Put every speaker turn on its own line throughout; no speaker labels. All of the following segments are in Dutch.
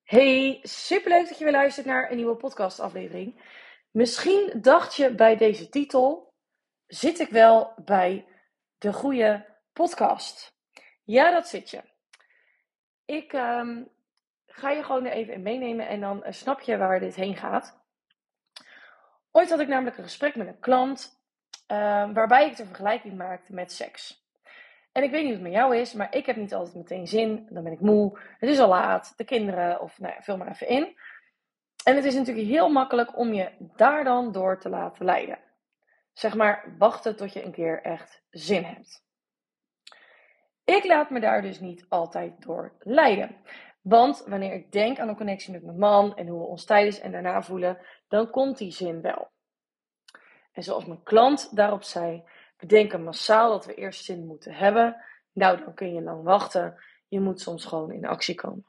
Hey, superleuk dat je weer luistert naar een nieuwe podcastaflevering. Misschien dacht je bij deze titel, zit ik wel bij de goede podcast? Ja, dat zit je. Ik ga je gewoon er even in meenemen en dan snap je waar dit heen gaat. Ooit had ik namelijk een gesprek met een klant waarbij ik de vergelijking maakte met seks. En ik weet niet hoe het met jou is, maar ik heb niet altijd meteen zin. Dan ben ik moe, het is al laat, de kinderen of vul maar even in. En het is natuurlijk heel makkelijk om je daar dan door te laten leiden. Zeg maar, wachten tot je een keer echt zin hebt. Ik laat me daar dus niet altijd door leiden. Want wanneer ik denk aan een connectie met mijn man en hoe we ons tijdens en daarna voelen, dan komt die zin wel. En zoals mijn klant daarop zei, we denken massaal dat we eerst zin moeten hebben. Nou, dan kun je lang wachten. Je moet soms gewoon in actie komen.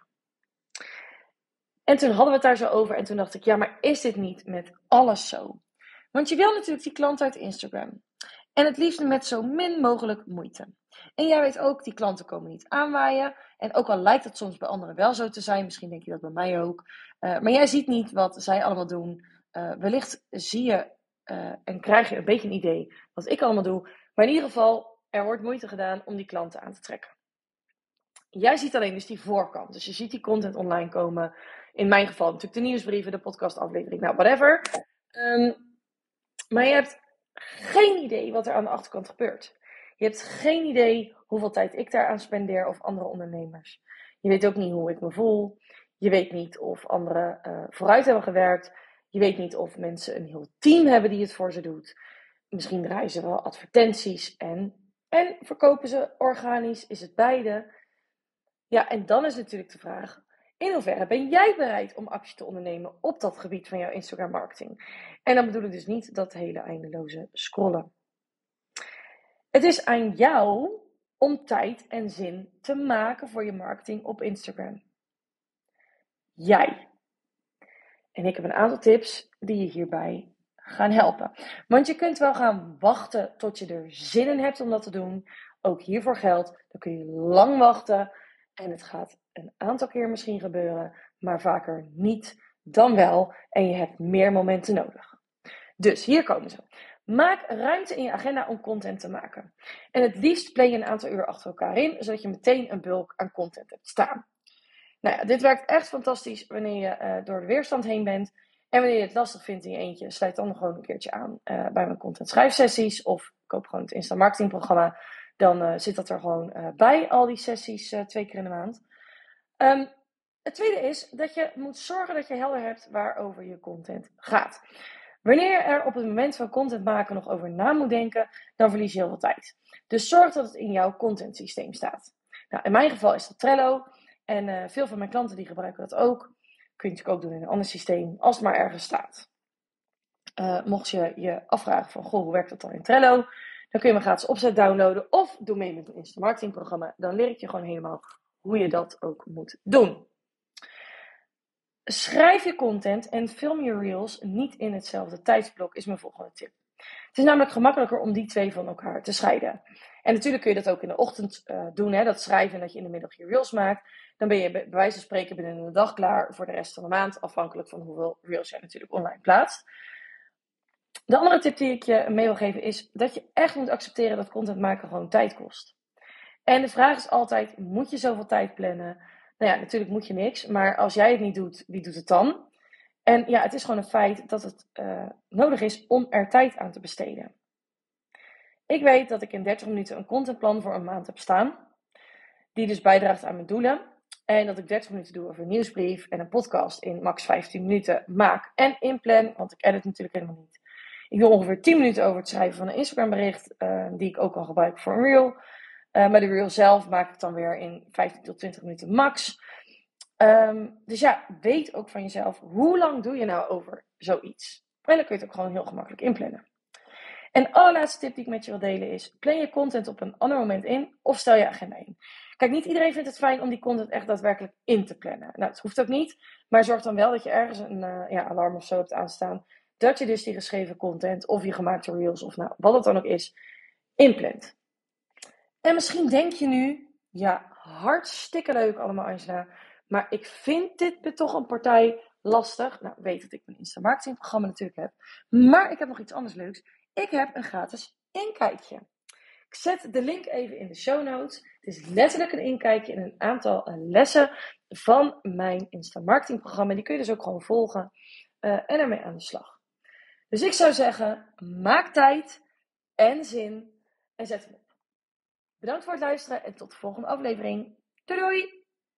En toen hadden we het daar zo over en toen dacht ik, ja, maar is dit niet met alles zo? Want je wil natuurlijk die klant uit Instagram. En het liefst met zo min mogelijk moeite. En jij weet ook, die klanten komen niet aanwaaien. En ook al lijkt het soms bij anderen wel zo te zijn, misschien denk je dat bij mij ook. Maar jij ziet niet wat zij allemaal doen. Wellicht zie je en krijg je een beetje een idee wat ik allemaal doe. Maar in ieder geval, er wordt moeite gedaan om die klanten aan te trekken. Jij ziet alleen dus die voorkant. Dus je ziet die content online komen. In mijn geval natuurlijk de nieuwsbrieven, de podcastaflevering, nou whatever. Maar je hebt geen idee wat er aan de achterkant gebeurt. Je hebt geen idee hoeveel tijd ik daaraan spendeer of andere ondernemers. Je weet ook niet hoe ik me voel. Je weet niet of anderen vooruit hebben gewerkt. Je weet niet of mensen een heel team hebben die het voor ze doet. Misschien draaien ze wel advertenties en verkopen ze organisch. Is het beide? Ja, en dan is natuurlijk de vraag, in hoeverre ben jij bereid om actie te ondernemen op dat gebied van jouw Instagram marketing? En dan bedoel ik dus niet dat hele eindeloze scrollen. Het is aan jou om tijd en zin te maken voor je marketing op Instagram. Jij. En ik heb een aantal tips die je hierbij gaan helpen. Want je kunt wel gaan wachten tot je er zin in hebt om dat te doen. Ook hiervoor geldt, dan kun je lang wachten. En het gaat een aantal keer misschien gebeuren, maar vaker niet dan wel. En je hebt meer momenten nodig. Dus hier komen ze. Maak ruimte in je agenda om content te maken. En het liefst plan je een aantal uur achter elkaar in, zodat je meteen een bulk aan content hebt staan. Nou ja, dit werkt echt fantastisch wanneer je door de weerstand heen bent. En wanneer je het lastig vindt in je eentje, sluit dan gewoon een keertje aan bij mijn content schrijfsessies. Of koop gewoon het Insta Marketing programma. Dan zit dat er gewoon bij, al die sessies 2 keer in de maand. Het tweede is dat je moet zorgen dat je helder hebt waarover je content gaat. Wanneer je er op het moment van content maken nog over na moet denken, dan verlies je heel veel tijd. Dus zorg dat het in jouw content systeem staat. Nou, in mijn geval is dat Trello. En veel van mijn klanten die gebruiken dat ook. Kun je natuurlijk ook doen in een ander systeem, als het maar ergens staat. Mocht je je afvragen van, goh, hoe werkt dat dan in Trello? Dan kun je mijn gratis opzet downloaden of doe mee met een Insta Marketing programma. Dan leer ik je gewoon helemaal hoe je dat ook moet doen. Schrijf je content en film je reels niet in hetzelfde tijdsblok is mijn volgende tip. Het is namelijk gemakkelijker om die twee van elkaar te scheiden. En natuurlijk kun je dat ook in de ochtend doen, hè, dat schrijven en dat je in de middag je reels maakt. Dan ben je bij wijze van spreken binnen een dag klaar voor de rest van de maand, afhankelijk van hoeveel reels jij natuurlijk online plaatst. De andere tip die ik je mee wil geven is dat je echt moet accepteren dat content maken gewoon tijd kost. En de vraag is altijd, moet je zoveel tijd plannen? Nou ja, natuurlijk moet je niks, maar als jij het niet doet, wie doet het dan? En ja, het is gewoon een feit dat het nodig is om er tijd aan te besteden. Ik weet dat ik in 30 minuten een contentplan voor een maand heb staan, die dus bijdraagt aan mijn doelen. En dat ik 30 minuten doe over een nieuwsbrief en een podcast in max 15 minuten maak en inplan, want ik edit natuurlijk helemaal niet. Ik doe ongeveer 10 minuten over het schrijven van een Instagram bericht, die ik ook kan gebruiken voor een reel. Maar de reel zelf maak ik dan weer in 15 tot 20 minuten max. Dus ja, weet ook van jezelf, hoe lang doe je nou over zoiets? En dan kun je het ook gewoon heel gemakkelijk inplannen. En de allerlaatste tip die ik met je wil delen is, plan je content op een ander moment in of stel je agenda in. Kijk, niet iedereen vindt het fijn om die content echt daadwerkelijk in te plannen. Nou, dat hoeft ook niet, maar zorg dan wel dat je ergens een alarm of zo hebt aanstaan, dat je dus die geschreven content of je gemaakte reels of nou, wat het dan ook is, inplant. En misschien denk je nu, ja, hartstikke leuk allemaal Angela, maar ik vind dit toch een partij lastig. Nou, weet dat ik een Insta marketingprogramma natuurlijk heb. Maar ik heb nog iets anders leuks. Ik heb een gratis inkijkje. Ik zet de link even in de show notes. Het is letterlijk een inkijkje in een aantal lessen van mijn Insta marketingprogramma. Die kun je dus ook gewoon volgen en ermee aan de slag. Dus ik zou zeggen, maak tijd en zin en zet hem op. Bedankt voor het luisteren en tot de volgende aflevering. Doei doei!